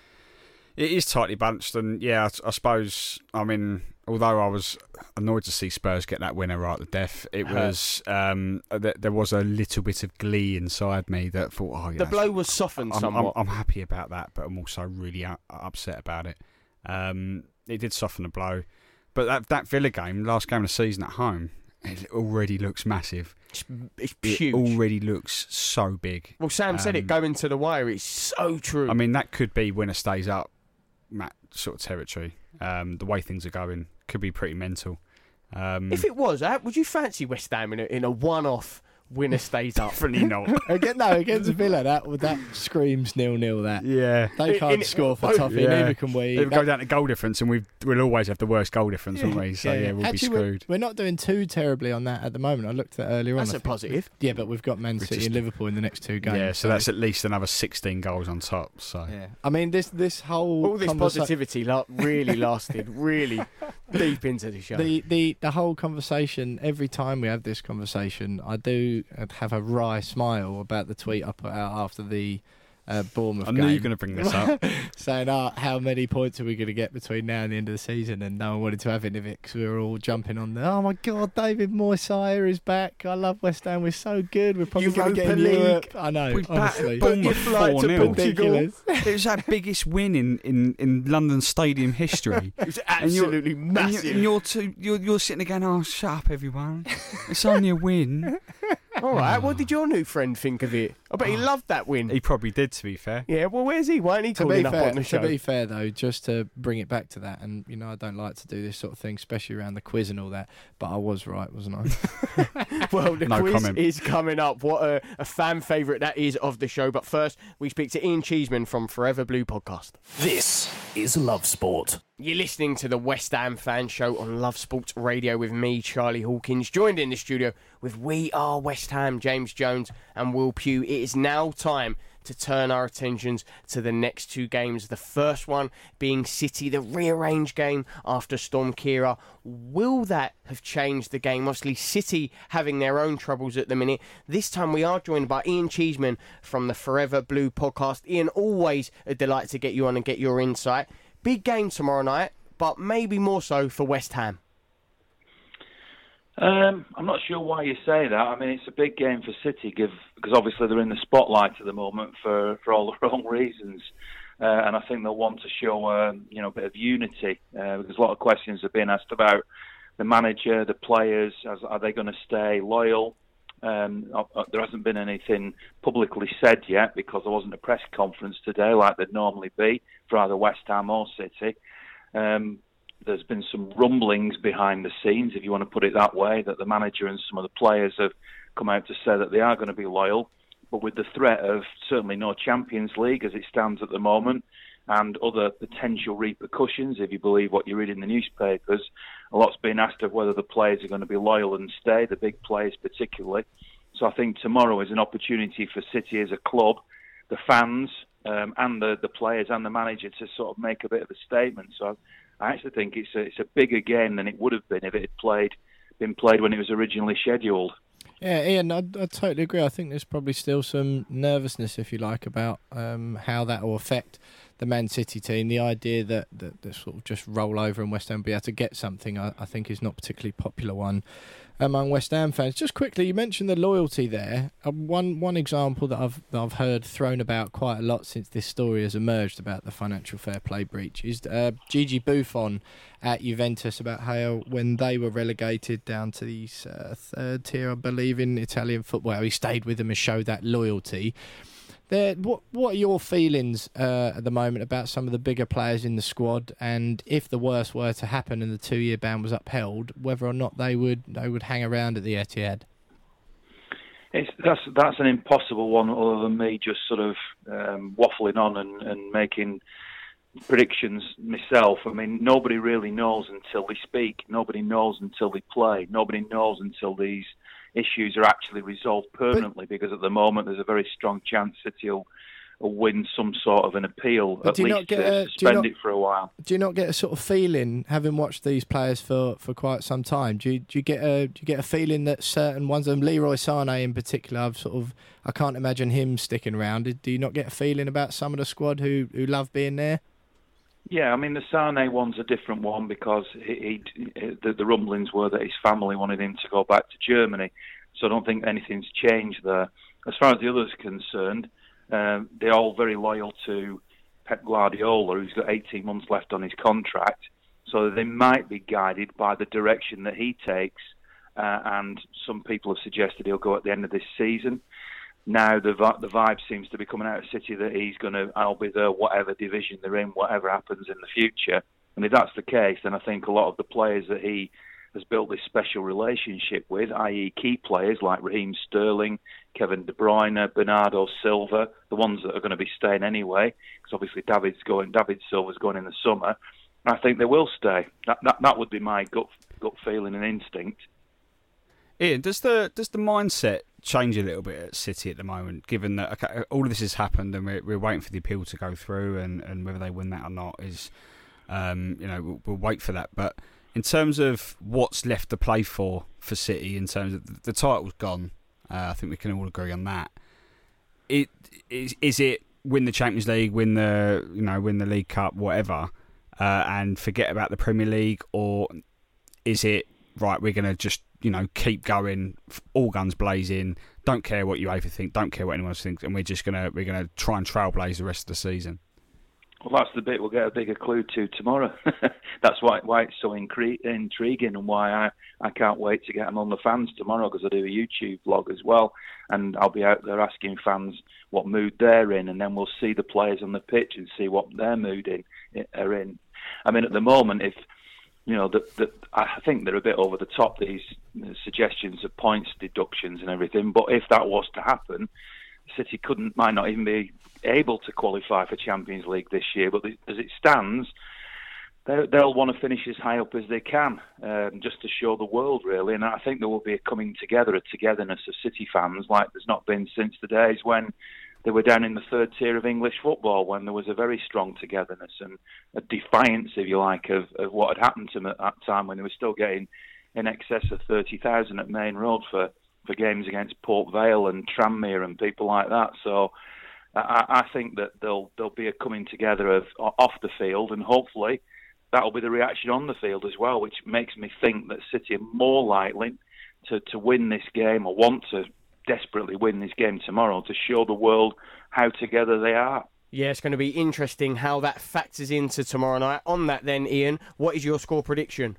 It is tightly bunched, and yeah, I, I suppose. I mean, although I was annoyed to see Spurs get that winner right at the death, it Hurt. was um, th- there was a little bit of glee inside me that thought, oh yeah, The blow was softened I'm, I'm, somewhat. I'm happy about that, but I'm also really u- upset about it. Um, it did soften the blow, but that that Villa game, last game of the season at home, it already looks massive. It's, it's It huge. already looks so big. Well, Sam said it Um, going to the wire. It's so true. I mean, that could be winner stays up, Matt sort of territory. Um, the way things are going could be pretty mental. Um, if it was, uh, would you fancy West Ham in a, in a one-off winner stays up? definitely not. Again, no, against Villa, that that screams nil-nil. That Yeah. they In- can't in- score for oh, Toffee, yeah. neither can we. It would That- go down to goal difference, and we've, we'll always have the worst goal difference, won't we? So, yeah, we'll Actually, be we're- screwed. We're, not doing too terribly on that at the moment. I looked at that earlier on. That's I a think. positive. Yeah, but we've got Man We're City just- and Liverpool in the next two games. Yeah, so that's at least another sixteen goals on top. So Yeah, I mean this this whole All this conversa- positivity la- really lasted really deep into the show. The, the the whole conversation, every time we have this conversation, I do have a wry smile about the tweet I put out after the uh, Bournemouth I game. knew you were going to bring this up. saying, oh, how many points are we going to get between now and the end of the season? And no one wanted to have any of it because we were all jumping on the, oh my God, David Moyes is back. I love West Ham. We're so good. We're probably going to Europa get in League. Europe. I know, We honestly. battered Bournemouth flight to four nil. Portugal. Ridiculous. It was our biggest win in, in, in London Stadium history. It was And you're- absolutely And, you, massive. and you're, too, you're you're sitting there going, oh, shut up, everyone. It's only a win. All right, what did your new friend think of it? I bet he loved that win. He probably did, to be fair. Yeah, well, where's he? Why ain't he To calling be, up fair, on the to show? be fair, though, just to bring it back to that, and you know, I don't like to do this sort of thing, especially around the quiz and all that, but I was right, wasn't I? Well, the No quiz comment. is coming up. What a, a fan favourite that is of the show. But first, we speak to Ian Cheeseman from Forever Blue Podcast. This is Love Sport. You're listening to the West Ham Fan Show on Love Sports Radio with me, Charlie Hawkins, joined in the studio with We Are West Ham, James Jones and Will Pugh. It is now time to turn our attentions to the next two games. The first one being City, the rearranged game after Storm Kira. Will that have changed the game? Obviously, City having their own troubles at the minute. This time we are joined by Ian Cheeseman from the Forever Blue Podcast. Ian, always a delight to get you on and get your insight. Big game tomorrow night, but maybe more so for West Ham. Um, I'm not sure why you say that. I mean, it's a big game for City, give, because obviously they're in the spotlight at the moment for, for all the wrong reasons. Uh, and I think they'll want to show uh, you know, a bit of unity, uh, because a lot of questions have been asked about the manager, the players. As, are they going to stay loyal? Um, uh, there hasn't been anything publicly said yet because there wasn't a press conference today like there'd normally be for either West Ham or City. Um, there's been some rumblings behind the scenes, if you want to put it that way, that the manager and some of the players have come out to say that they are going to be loyal, but with the threat of certainly no Champions League as it stands at the moment, and other potential repercussions, if you believe what you read in the newspapers. A lot's been asked of whether the players are going to be loyal and stay, the big players particularly. So I think tomorrow is an opportunity for City as a club, the fans, um, and the, the players and the manager to sort of make a bit of a statement. So I actually think it's a, it's a bigger game than it would have been if it had played been played when it was originally scheduled. Yeah, Ian, I, I totally agree. I think there's probably still some nervousness, if you like, about um, how that will affect the Man City team. The idea that, that they sort of just roll over and West Ham be able to get something, I, I think, is not a particularly popular one among West Ham fans. Just quickly, you mentioned the loyalty there. Uh, one one example that I've that I've heard thrown about quite a lot since this story has emerged about the financial fair play breach is uh, Gigi Buffon at Juventus, about how when they were relegated down to the uh, third tier, I believe, in Italian football, he stayed with them and showed that loyalty. There, what what are your feelings uh, at the moment about some of the bigger players in the squad, and if the worst were to happen and the two-year ban was upheld, whether or not they would they would hang around at the Etihad? It's, that's that's an impossible one, other than me just sort of um, waffling on and, and making predictions myself. I mean, nobody really knows until they speak. Nobody knows until they play. Nobody knows until these issues are actually resolved permanently, but, because at the moment there's a very strong chance City will, will win some sort of an appeal, at least to a, suspend not, it for a while. Do you not get a sort of feeling, having watched these players for, for quite some time, do you, do you get a do you get a feeling that certain ones of them, Leroy Sané in particular, I've sort of I can't imagine him sticking around. Do you not get a feeling about some of the squad who, who love being there? Yeah, I mean, the Sané one's a different one because he, he the, the rumblings were that his family wanted him to go back to Germany, so I don't think anything's changed there. As far as the others are concerned, um, they're all very loyal to Pep Guardiola, who's got eighteen months left on his contract, so they might be guided by the direction that he takes, uh, and some people have suggested he'll go at the end of this season. Now the the vibe seems to be coming out of City that he's going to, I'll be there, whatever division they're in, whatever happens in the future. And if that's the case, then I think a lot of the players that he has built this special relationship with, that is key players like Raheem Sterling, Kevin De Bruyne, Bernardo Silva, the ones that are going to be staying anyway, because obviously David's going, David Silva's going in the summer, and I think they will stay. That that, that would be my gut gut feeling and instinct. Ian, does the does the mindset change a little bit at City at the moment, given that okay, all of this has happened and we're, we're waiting for the appeal to go through, and, and whether they win that or not is, um, you know, we'll, we'll wait for that. But in terms of what's left to play for for City, in terms of the, the title's gone, uh, I think we can all agree on that. It is is it win the Champions League, win the you know win the League Cup, whatever, uh, and forget about the Premier League, or is it right? We're going to just you know, keep going, all guns blazing. Don't care what UEFA think. Don't care what anyone else thinks, and we're just gonna we're gonna try and trailblaze the rest of the season. Well, that's the bit we'll get a bigger clue to tomorrow. That's why why it's so incre- intriguing, and why I, I can't wait to get them on the fans tomorrow, because I do a YouTube vlog as well, and I'll be out there asking fans what mood they're in, and then we'll see the players on the pitch and see what their mood in are in. I mean, at the moment, if You know, the, the, I think they're a bit over the top, these suggestions of points deductions and everything. But if that was to happen, City couldn't, might not even be able to qualify for Champions League this year. But as it stands, they'll want to finish as high up as they can, um, just to show the world, really. And I think there will be a coming together, a togetherness of City fans like there's not been since the days when they were down in the third tier of English football, when there was a very strong togetherness and a defiance, if you like, of, of what had happened to them at that time, when they were still getting in excess of thirty thousand at Main Road for, for games against Port Vale and Tranmere and people like that. So I, I think that there'll there'll be a coming together of off the field, and hopefully that'll be the reaction on the field as well, which makes me think that City are more likely to, to win this game, or want to desperately win this game tomorrow, to show the world how together they are. Yeah, it's going to be interesting how that factors into tomorrow night. On that then, Ian, what is your score prediction?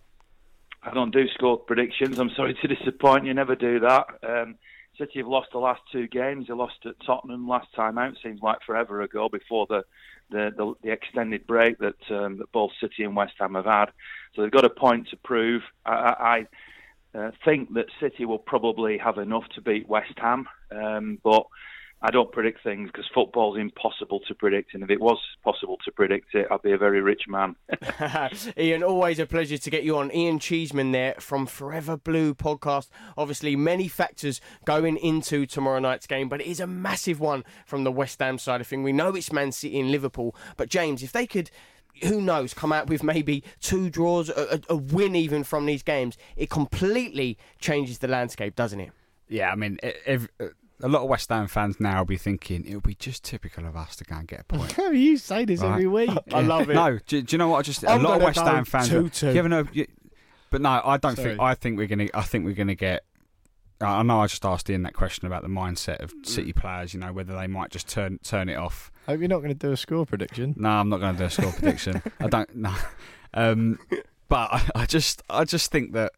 I don't do score predictions. I'm sorry to disappoint you. Never do that. Um, City have lost the last two games. They lost at Tottenham last time out. Seems like forever ago, before the the, the, the extended break that, um, that both City and West Ham have had. So they've got a point to prove. I, I Uh, think that City will probably have enough to beat West Ham, um, but I don't predict things because football's impossible to predict, and if it was possible to predict it, I'd be a very rich man. Ian, always a pleasure to get you on. Ian Cheeseman there from Forever Blue podcast. Obviously, many factors going into tomorrow night's game, but it is a massive one from the West Ham side of things. We know it's Man City and Liverpool, but James, if they could, who knows, come out with maybe two draws, a, a win even from these games, it completely changes the landscape, doesn't it? Yeah, I mean, if, a lot of West Ham fans now will be thinking it'll be just typical of us to go and get a point. You say this right? every week. I love it. No, do, do you know what? I just I'm a lot of gonna West go Ham fans. two two. You ever know? You, but no, I don't Sorry. think. I think we're gonna. I think we're gonna get. I know I just asked Ian that question about the mindset of City players. You know, whether they might just turn turn it off. Hope you're not going to do a score prediction. No, I'm not going to do a score prediction. I don't. No, um, but I, I just, I just think that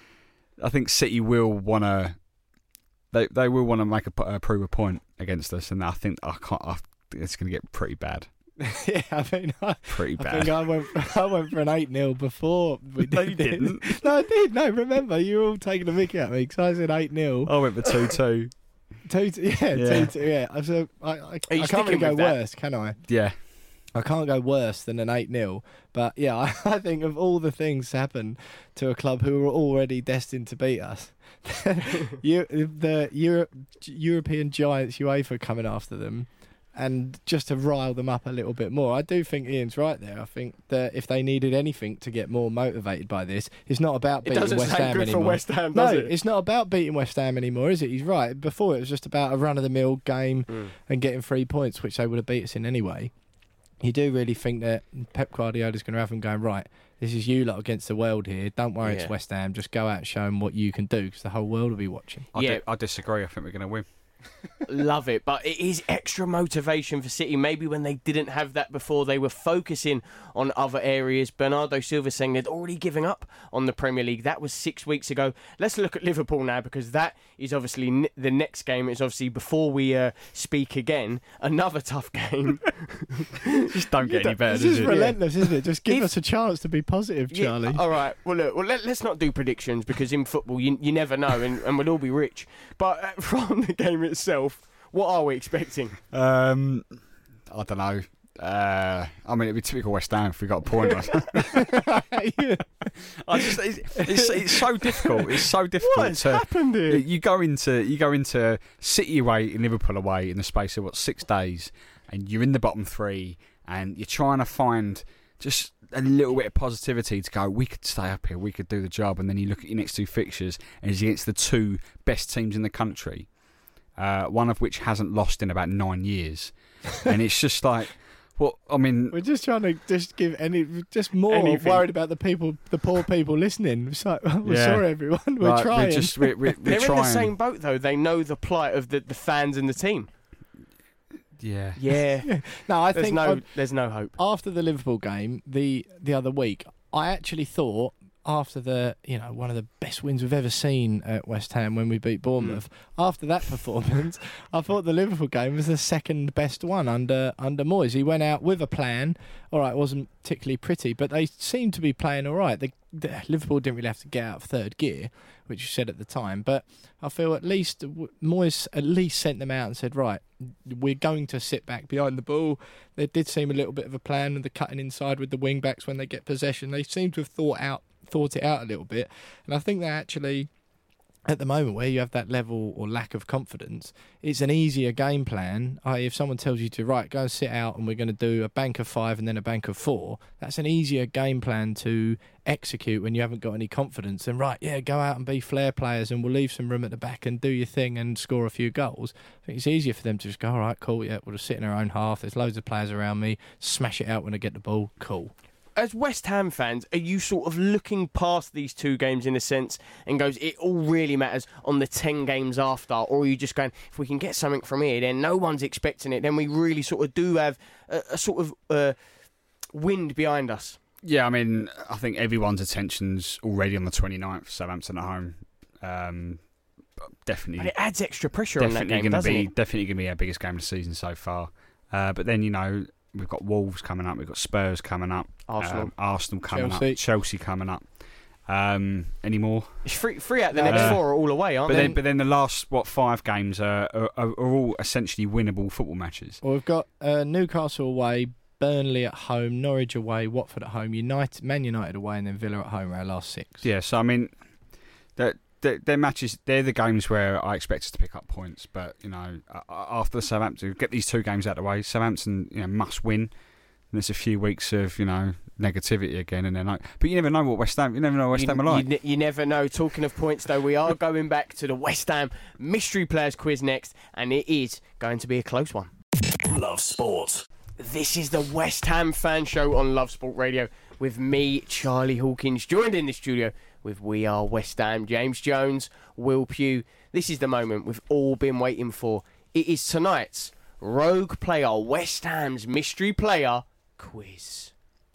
I think City will want to. They they will want to make a uh, prove a point against us, and I think I can't. I think it's going to get pretty bad. Yeah, I mean, I, Pretty I bad. think I went. For, I went for an eight nil before we did. No, you this. didn't. No, I did. No, remember, you were all taking a mickey at me because I said eight nil. I went for two two. Two, two, yeah, Yeah. two, two, yeah. So I, I, Are you I can't really sticking go with that? worse, can I? Yeah. I can't go worse than an eight nil. But yeah, I, I think of all the things to happen to a club who were already destined to beat us, you, the Euro, European giants UEFA coming after them, and just to rile them up a little bit more. I do think Ian's right there. I think that if they needed anything to get more motivated by this, it's not about It beating doesn't West sound Ham good anymore. for West Ham, no, does it? it's not about beating West Ham anymore, is it? He's right. Before it was just about a run-of-the-mill game Mm. and getting three points, which they would have beat us in anyway. You do really think that Pep Guardiola's going to have them going, right, this is you lot against the world here. Don't worry, Yeah. it's West Ham. Just go out and show them what you can do because the whole world will be watching. I, Yeah. di- I disagree. I think we're going to win. Love it, but it is extra motivation for City. Maybe when they didn't have that before, they were focusing on other areas. Bernardo Silva saying they'd already given up on the Premier League. That was six weeks ago. Let's look at Liverpool now, because that is obviously n- the next game. It's obviously before we uh, speak again. Another tough game. Just don't get any better, This does is it? relentless, isn't it? Just give If- us a chance to be positive, Charlie. Yeah, all right. Well, look. Well, let, let's not do predictions because in football you you never know, and, and we'll all be rich. But uh, from the game itself, what are we expecting? Um, I don't know. Uh, I mean, it'd be typical West Ham if we got a point. Yeah. I just, it's, it's, it's so difficult. It's so difficult. What has to, happened here? You go into you go into City away and Liverpool away in the space of what six days, and you're in the bottom three, and you're trying to find just a little bit of positivity to go, we could stay up here, we could do the job, and then you look at your next two fixtures, and it's against the two best teams in the country, uh, one of which hasn't lost in about nine years, and it's just like. Well, I mean, We're just trying to just give any, just more Anything. worried about the people, the poor people listening. It's like, we're Yeah. sorry, everyone. We're like, trying. We're just, we're, we're, we're They're trying. in the same boat, though. They know the plight of the, the fans and the team. Yeah. Yeah, no, I there's think no uh, there's no hope. after the Liverpool game the the other week, I actually thought after the you know one of the best wins we've ever seen at West Ham when we beat Bournemouth, after that performance, I thought the Liverpool game was the second best one under under Moyes. He went out with a plan. All right, it wasn't particularly pretty, but they seemed to be playing all right. The, the, Liverpool didn't really have to get out of third gear, which you said at the time, but I feel at least Moyes at least sent them out and said, right, we're going to sit back behind the ball. There did seem a little bit of a plan with the cutting inside with the wing backs when they get possession. They seem to have thought out thought it out a little bit, and I think that actually at the moment where you have that level or lack of confidence, it's an easier game plan. I, if someone tells you to, right, go and sit out and we're going to do a bank of five and then a bank of four, that's an easier game plan to execute when you haven't got any confidence. And right, yeah, go out and be flair players and we'll leave some room at the back and do your thing and score a few goals. I think it's easier for them to just go, all right, cool, yeah, we'll just sit in our own half. There's loads of players around me. Smash it out when I get the ball. Cool. As West Ham fans, are you sort of looking past these two games in a sense and goes, it all really matters on the ten games after? Or are you just going, if we can get something from here, then no one's expecting it, then we really sort of do have a, a sort of uh, wind behind us? Yeah, I mean, I think everyone's attention's already on the twenty-ninth, Southampton at home. Um, definitely. But it adds extra pressure on that definitely game, gonna doesn't be it? definitely going to be our biggest game of the season so far. Uh, but then, you know, we've got Wolves coming up, we've got Spurs coming up, Arsenal. um, Arsenal coming Chelsea. up, Chelsea coming up. um, anymore. It's three, three out the No, next no. four are all away, aren't But they? then, but then the last what five games are, are, are all essentially winnable football matches. Well, we've got uh, Newcastle away, Burnley at home, Norwich away, Watford at home, United, Man United away, and then Villa at home are our last six. Yeah, so I mean, that they're, they're matches. They're the games where I expect us to pick up points. But you know, after the Southampton, get these two games out of the way. Southampton, you know, must win. And there's a few weeks of you know negativity again, and then like, but you never know what West Ham. You never know what West You, Ham are like. you, ne- you never know. Talking of points, though, we are going back to the West Ham Mystery Players quiz next, and it is going to be a close one. Love Sport. This is the West Ham Fan Show on Love Sport Radio with me, Charlie Hawkins, joined in the studio with We Are West Ham, James Jones, Will Pugh. This is the moment we've all been waiting for. It is tonight's Rogue Player, West Ham's Mystery Player quiz.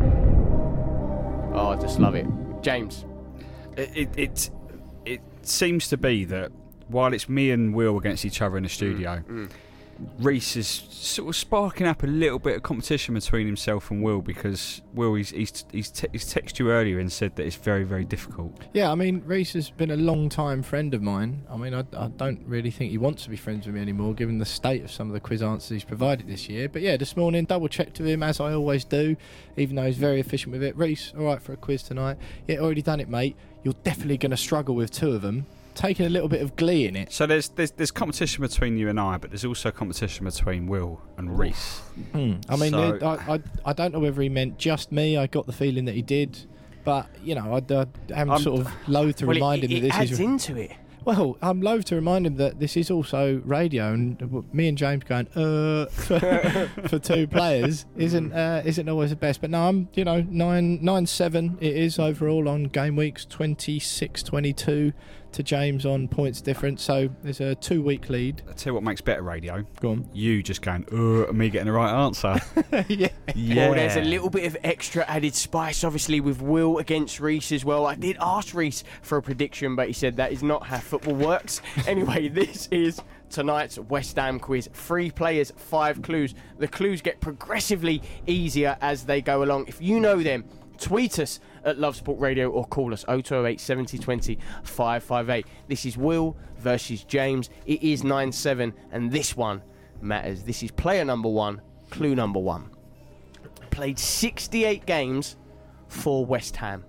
Oh, I just love it. James. It, it it it seems to be that while it's me and Will against each other in the studio, Mm, mm. Reece is sort of sparking up a little bit of competition between himself and Will because Will he's he's he's, te- he's texted you earlier and said that it's very very difficult. Yeah, I mean, Reece has been a long-time friend of mine. I mean, I, I don't really think he wants to be friends with me anymore, given the state of some of the quiz answers he's provided this year. But yeah, this morning, double-checked with him, as I always do, even though he's very efficient with it. Reece, all right for a quiz tonight? Yeah, already done it, mate. You're definitely going to struggle with two of them. Taking a little bit of glee in it. So there's there's there's competition between you and I, but there's also competition between Will and Reece. Hmm. I mean, So- I, I I don't know whether he meant just me. I got the feeling that he did, but you know, I, I am I'm- sort of loath to Well, remind it, him it that this adds is. into it. Well, I'm loath to remind him that this is also radio, and me and James going uh for, for two players isn't uh, isn't always the best. But no, I'm you know nine nine seven it is overall on game weeks, twenty-six twenty-two to James on points difference. So there's a two week lead. I tell you what makes better radio. Go on. You just going uh, and me getting the right answer. Yeah. Yeah. Well, there's a little bit of extra added spice, obviously, with Will against Reece as well. I did ask Reece for a prediction, but he said that is not how football works. Anyway, this is tonight's West Ham quiz. Three players, five clues. The clues get progressively easier as they go along. If you know them, tweet us at Love Sport Radio or call us oh two oh eight, seven oh two oh, five five eight. This is Will versus James. It is nine seven, and this one matters. This is player number one, clue number one. Played sixty-eight games for West Ham.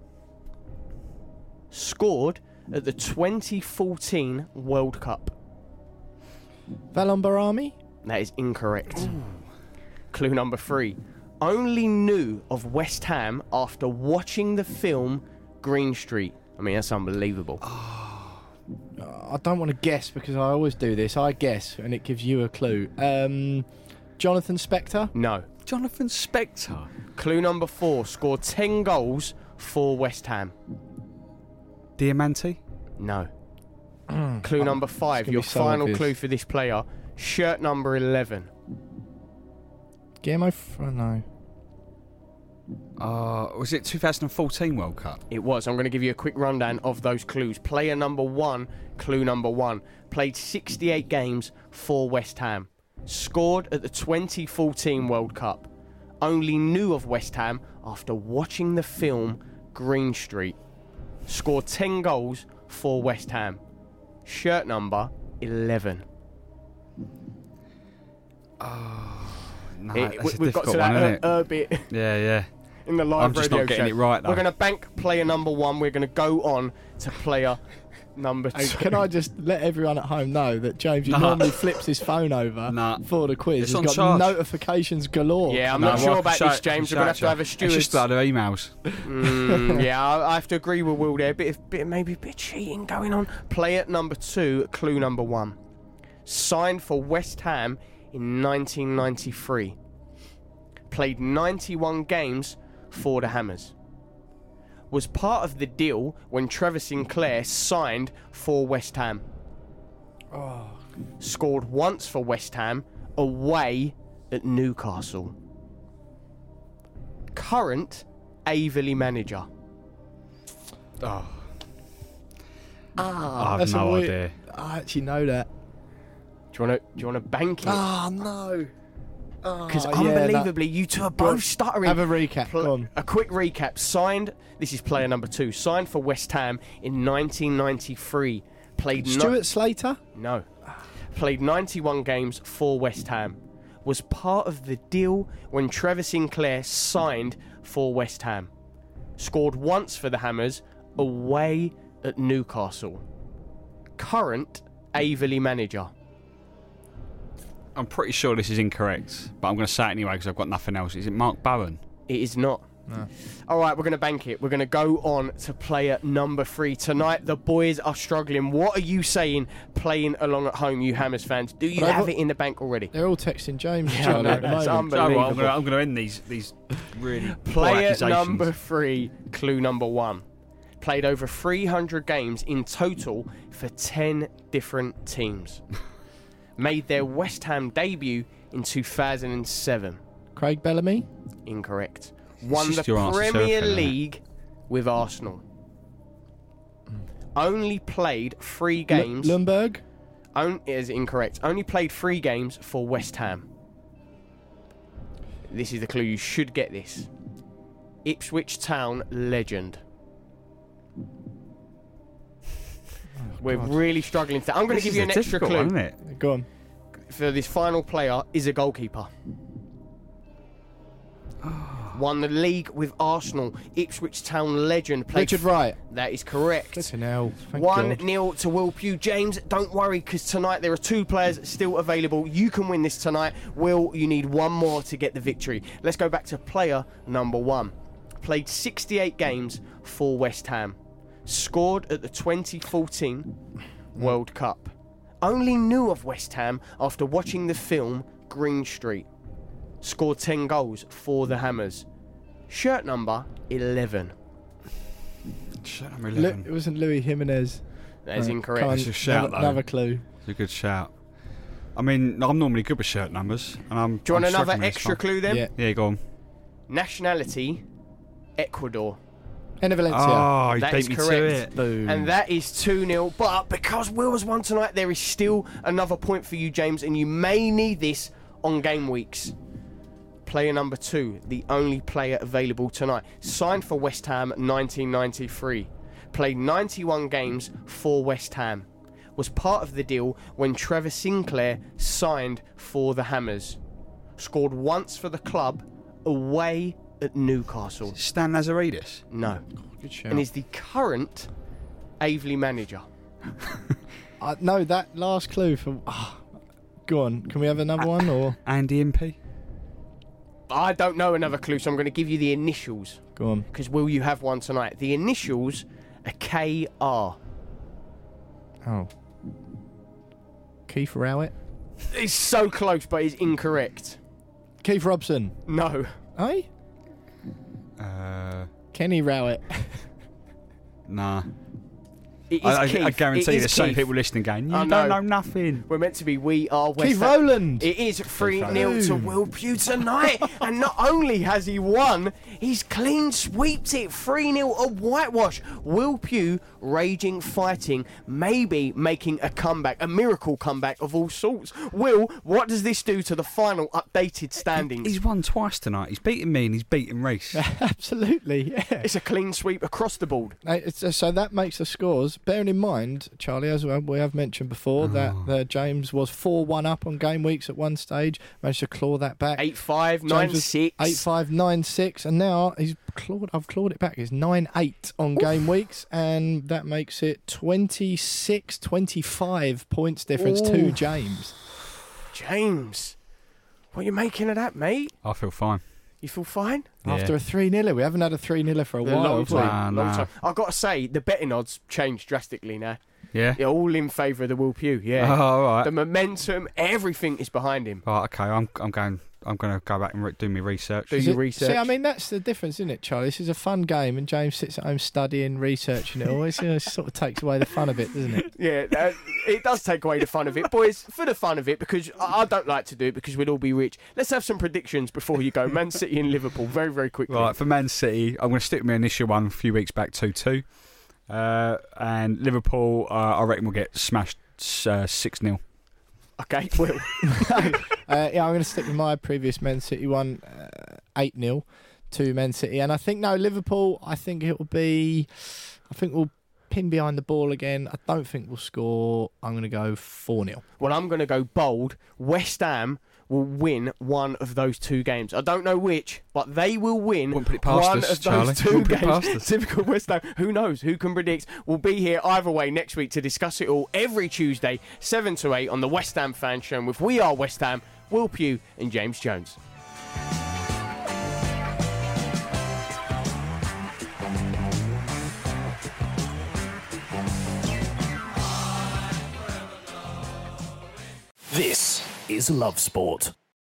Scored at the twenty fourteen World Cup. Valon Barami? That is incorrect. Clue number three. Only knew of West Ham after watching the film Green Street. I mean, that's unbelievable. I don't want to guess because I always do this. I guess, and it gives you a clue. Um, Jonathan Spector? No. Jonathan Spector. Clue number four. Scored ten goals for West Ham. Diamante. No. Clue number five. gonna be Your so final obvious. clue for this player. Shirt number eleven. Guillermo? F- oh, no. Uh, was it twenty fourteen World Cup? It was. I'm going to give you a quick rundown of those clues. Player number one, clue number one. Played sixty-eight games for West Ham. Scored at the twenty fourteen World Cup. Only knew of West Ham after watching the film Green Street. Scored ten goals for West Ham. Shirt number eleven. No, It- that's a we- we've got difficult to one, that isn't uh, it? uh, bit Yeah, yeah. in the live I'm just radio not getting show. it right, though. We're going to bank player number one. We're going to go on to player number Hey, two. can I just let everyone at home know that James, who Nah. normally flips his phone over Nah. for the quiz, It's has on got charge. notifications galore. Yeah, I'm No, not well, sure I about can this, show it- James. I We're can going to have to have a It's steward. just like the emails. Mm, yeah, I, I have to agree with Will there. Bit of, bit, maybe a bit of cheating going on. Player number two, clue number one. Signed for West Ham in nineteen ninety-three. Played ninety-one games for the Hammers. Was part of the deal when Trevor Sinclair signed for West Ham. Scored once for West Ham away at Newcastle. Current Averley manager. Oh, Ah, I have that's a no weird- idea. I actually know that. Do you want to? Do you want to bank it? Ah, no. Because Oh, yeah, unbelievably, you two are both stuttering. Have a recap. Pl- Go on. A quick recap. Signed, this is player number two, signed for West Ham in nineteen ninety-three. Played no- Stuart Slater? No. Played ninety-one games for West Ham. Was part of the deal when Trevor Sinclair signed for West Ham. Scored once for the Hammers away at Newcastle. Current Averley manager. I'm pretty sure this is incorrect, but I'm going to say it anyway because I've got nothing else. Is it Mark Bowen? It is not. No. All right, we're going to bank it. We're going to go on to player number three. Tonight, the boys are struggling. What are you saying playing along at home, you Hammers fans? Do you Well, have what- it in the bank already? They're all texting James. Yeah, Charlie, I at the know, it's moment. So, well, I'm unbelievable. going to I'm going to end these these really poor Player accusations. number three, clue number one. Played over three hundred games in total for ten different teams. Made their West Ham debut in two thousand seven. Craig Bellamy? Incorrect. Won just the your answer, Premier Serpent, isn't it? League with Arsenal. Only played three games. L- Lundberg? On, is incorrect. Only played three games for West Ham. This is the clue. You should get this. Ipswich Town legend. We're God. really struggling. To, I'm going to This give you is an a extra difficult clue. one, isn't it? Go on. For this final player is a goalkeeper. Won the league with Arsenal. Ipswich Town legend. Played Richard Wright. That is correct. Flipping hell. Thank One God. nil to Will Pugh. James, don't worry, because tonight there are two players still available. You can win this tonight. Will, you need one more to get the victory. Let's go back to player number one. Played sixty-eight games for West Ham. Scored at the twenty fourteen World Cup. Only knew of West Ham after watching the film Green Street. Scored ten goals for the Hammers. Shirt number eleven. Shirt number Lu- eleven. it wasn't Louis Jimenez. That is Right, incorrect. come on, It's a shout, another, though. another clue. It's a good shout. I mean, I'm normally good with shirt numbers, and I'm. Do you want I'm another struggling with this extra one. clue then? Yeah. Yeah, go on. Nationality, Ecuador. Enna Valencia. Oh, you That beat is me correct. to it. Boom. And that is two nil. But because Will has won tonight, there is still another point for you, James, and you may need this on game weeks. Player number two, the only player available tonight. Signed for West Ham nineteen ninety-three. Played ninety-one games for West Ham. Was part of the deal when Trevor Sinclair signed for the Hammers. Scored once for the club away at Newcastle. Stan Lazaridis. No. Good shout. And is the current Averley manager. Uh, no, that last clue for. ah, go on. Can we have another one or Andy Impey. I don't know another clue, so I'm going to give you the initials. go on? Because will you have one tonight? The initials are K R. Oh, Keith Rowett. It's so close, but it's incorrect. Keith Robson. No. Hey, Uh, Kenny Rowett. nah. It is I, I, Keith. I guarantee It is there's some Keith. people listening going, you I don't know. know nothing. We're meant to be We Are West Keith Ham. Rowland. It is three nil Boom. to Will Pugh tonight. And not only has he won, he's clean sweeped it. three nil, a whitewash. Will Pugh raging, fighting, maybe making a comeback, a miracle comeback of all sorts. Will, what does this do to the final updated standings? He's won twice tonight. He's beaten me and he's beaten Reese. Absolutely, yeah. It's a clean sweep across the board. Uh, it's, uh, so that makes the scores. Bearing in mind, Charlie, as we we have mentioned before, that Oh. uh, James was four one up on game weeks at one stage, managed to claw that back. eight five, nine James was six. eight five nine six, and now he's clawed. I've clawed it back. It's nine eight on game weeks, and that makes it twenty-six twenty-five points difference to Ooh. James. James, what are you making of that, mate? I feel fine. You feel fine? After a three niller, we haven't had a three niller for a A while. long have we? time. Nah, long nah. time. I've got to say, the betting odds changed drastically now. Yeah? They're all in favour of the Will Pugh, yeah. Oh, all right. The momentum, everything is behind him. Right, okay, I'm I'm going I'm going to go back and re- do my research. Do Is your it- research. See, I mean, that's the difference, isn't it, Charlie? This is a fun game, and James sits at home studying, researching it all. It's, you know, it sort of takes away the fun of it, doesn't it? Yeah, uh, it does take away the fun of it. Boys, for the fun of it, because I I don't like to do it because we'd all be rich. Let's have some predictions before you go. Man City and Liverpool, very, very quickly. Right, for Man City, I'm going to stick with my initial one a few weeks back, two two. Uh, and Liverpool, uh, I reckon we'll get smashed uh, six nil. Okay, Will. Uh, yeah, I'm going to stick with my previous Man City one, uh, eight nil to Man City. And I think, no, Liverpool, I think it will be, I think we'll pin behind the ball again. I don't think we'll score. I'm going to go four nil. Well, I'm going to go bold. West Ham will win one of those two games. I don't know which, but they will win Wouldn't put it past one us, of Charlie. those two Wouldn't put it games. past us. Typical West Ham. Who knows? Who can predict? We'll be here either way next week to discuss it all every Tuesday, seven to eight on the West Ham Fan Show with We Are West Ham, Will Pugh and James Jones. This is Love Sport.